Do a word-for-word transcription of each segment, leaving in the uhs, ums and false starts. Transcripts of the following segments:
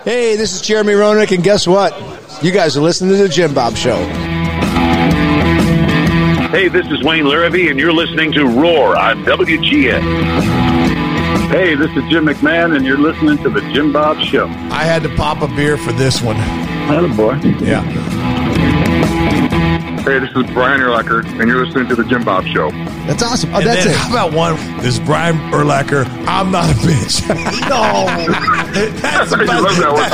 Hey, this is Jeremy Roenick, and guess what? You guys are listening to The Jim Bob Show. Hey, this is Wayne Larrabee, and you're listening to Roar on W G N. Hey, this is Jim McMahon, and you're listening to The Jim Bob Show. I had to pop a beer for this one. Attaboy. Yeah. Hey, this is Brian Urlacher, and you're listening to The Jim Bob Show. That's awesome. Oh, And that's then, it. how about one? This is Brian Urlacher. I'm not a bitch. No. That's I about, love that one,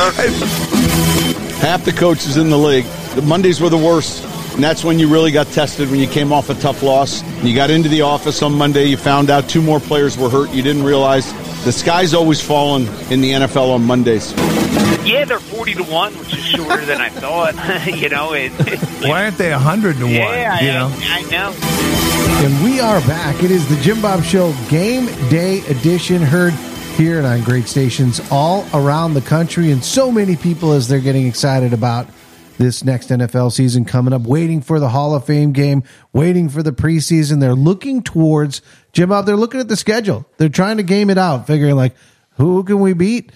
huh? Half the coaches in the league, the Mondays were the worst. And that's when you really got tested, when you came off a tough loss. You got into the office on Monday, you found out two more players were hurt. You didn't realize the sky's always falling in the N F L on Mondays. Yeah, they're forty to one, which is shorter than I thought. you know, it, it, Why aren't they one hundred to one? yeah, You I, know? I know. And we are back. It is the Jim Bob Show Game Day Edition, heard here and on great stations all around the country. And so many people, as they're getting excited about this next N F L season coming up, waiting for the Hall of Fame game, waiting for the preseason. They're looking towards, Jim Bob, they're looking at the schedule. They're trying to game it out, figuring like, who can we beat?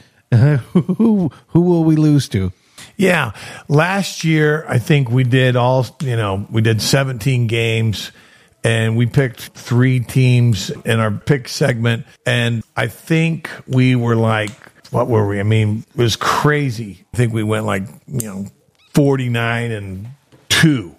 who, who will we lose to? Yeah. Last year, I think we did all, you know, we did seventeen games and we picked three teams in our pick segment. And I think we were like, what were we? I mean, it was crazy. I think we went like, you know, forty-nine and two.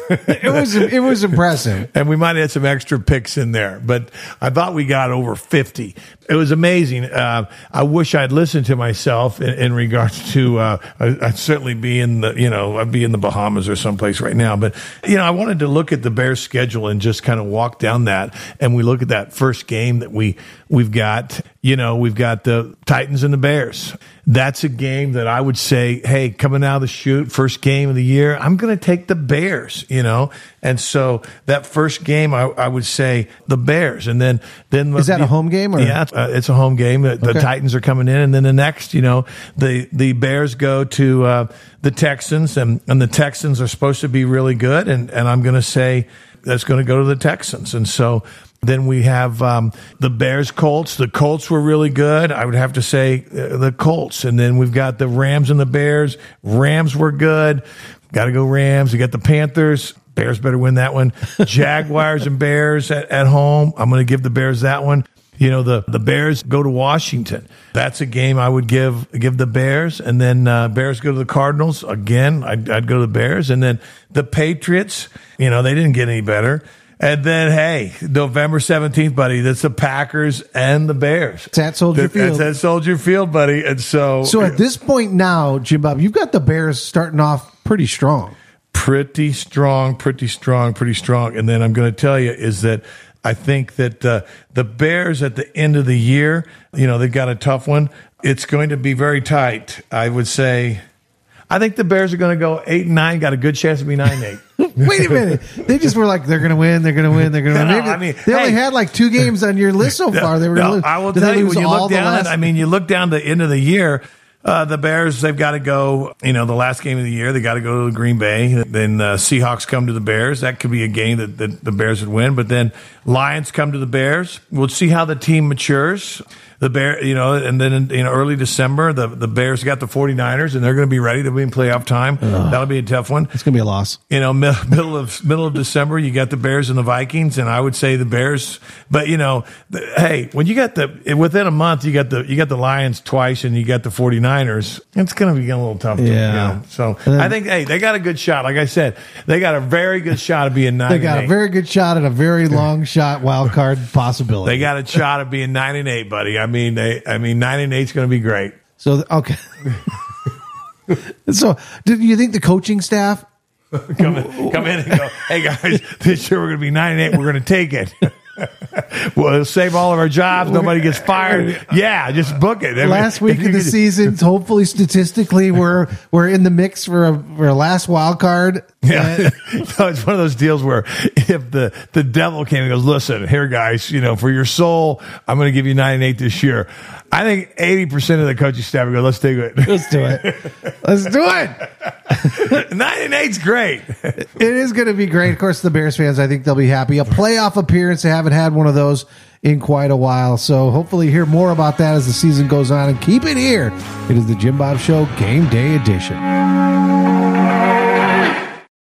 It was it was impressive. And we might have had some extra picks in there, but I thought we got over fifty. It was amazing. Uh, I wish I'd listened to myself in, in regards to, uh, I'd certainly be in the, you know, I'd be in the Bahamas or someplace right now. But, you know, I wanted to look at the Bears schedule and just kind of walk down that. And we look at that first game that we, we've got, you know, we've got the Titans and the Bears. That's a game that I would say, hey, coming out of the chute, first game of the year, I'm going to take the Bears, you know? And so that first game, I, I would say the Bears. And then, then Is that a home game? Or? Yeah, uh, it's a home game. The, the Okay. Titans are coming in. And then the next, you know, the, the Bears go to uh, the Texans, and, and the Texans are supposed to be really good. And, and I'm going to say that's going to go to the Texans. And so then we have um, the Bears Colts. The Colts were really good. I would have to say uh, the Colts. And then we've got the Rams and the Bears. Rams were good. Got to go Rams. We got the Panthers. Bears better win that one. Jaguars and Bears at, at home. I'm going to give the Bears that one. You know, the, the Bears go to Washington. That's a game I would give give the Bears. And then uh, Bears go to the Cardinals. Again, I'd, I'd go to the Bears. And then the Patriots, you know, they didn't get any better. And then, hey, November seventeenth, buddy, that's the Packers and the Bears. It's at Soldier That- Field. That's at Soldier Field, buddy. And so, So at this point now, Jim Bob, you've got the Bears starting off pretty strong. pretty strong, pretty strong, pretty strong. And then I'm going to tell you is that I think that uh, the Bears at the end of the year, you know, they've got a tough one. It's going to be very tight. I would say, I think the Bears are going to go eight and nine, got a good chance to be nine and eight. Wait a minute. They just were like, they're going to win, they're going to win, they're going to No, win. Maybe I mean, they only hey. had like two games on your list so far. They were No, gonna lose. I will Did tell they you, lose when you all look the down, last- I mean, you look down the end of the year, uh, the Bears, they've got to go, you know, the last game of the year, they got to go to Green Bay. Then uh, Seahawks come to the Bears. That could be a game that, that the Bears would win. But then Lions come to the Bears. We'll see how the team matures. The Bear, you know, and then in, in early December, the, the Bears got the 49ers, and they're going to be ready to be in playoff time. Ugh. That'll be a tough one. It's going to be a loss. You know, mi- middle of middle of December, you got the Bears and the Vikings, and I would say the Bears. But you know, the, hey, when you got the within a month, you got the you got the Lions twice, and you got the 49ers. It's going to be a little tough. To, Yeah. You know, so then- I think hey, they got a good shot. Like I said, they got a very good shot of being nine. They got and a eight. very good shot at a very long shot wild card possibility. They got a shot of being nine and eight, buddy. I mean, they. I mean, nine and eight's going to be great. So okay. So, do you think the coaching staff? Come in, come in and go, hey guys, this year we're going to be nine and eight. We're going to take it. We'll save all of our jobs. Nobody gets fired. Yeah, just book it. I mean, Last week if you of the could- season, hopefully statistically, we're we're in the mix for a for a last wild card. Yeah, no, it's one of those deals where if the, the devil came and goes, listen, here, guys, you know, for your soul, I'm going to give you nine and eight this year. I think eighty percent of the coaching staff would go, let's do it. Let's do it. Let's do it. Nine and eight's great. It is going to be great. Of course, the Bears fans, I think they'll be happy. A playoff appearance, they haven't had one of those in quite a while. So hopefully hear more about that as the season goes on, and keep it here. It is the Jim Bob Show Game Day Edition.